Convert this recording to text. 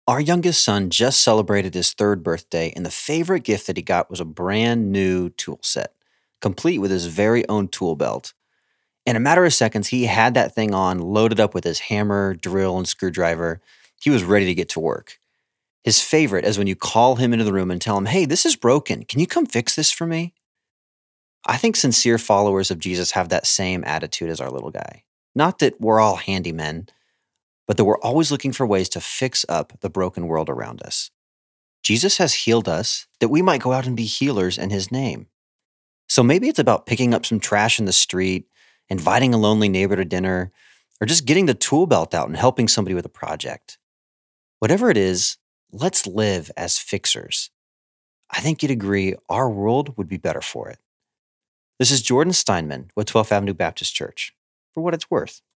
Our youngest son just celebrated his third birthday, and the favorite gift that he got was a brand new tool set, complete with his very own tool belt. In a matter of seconds, he had that thing on, loaded up with his hammer, drill, and screwdriver. He was ready to get to work. His favorite is when you call him into the room and tell him, "Hey, this is broken. Can you come fix this for me?" I think sincere followers of Jesus have that same attitude as our little guy. Not that we're all handymen, but that we're always looking for ways to fix up the broken world around us. Jesus has healed us that we might go out and be healers in his name. So maybe it's about picking up some trash in the street, inviting a lonely neighbor to dinner, or just getting the tool belt out and helping somebody with a project. Whatever it is, let's live as fixers. I think you'd agree our world would be better for it. This is Jordan Steinman with 12th Avenue Baptist Church, for what it's worth.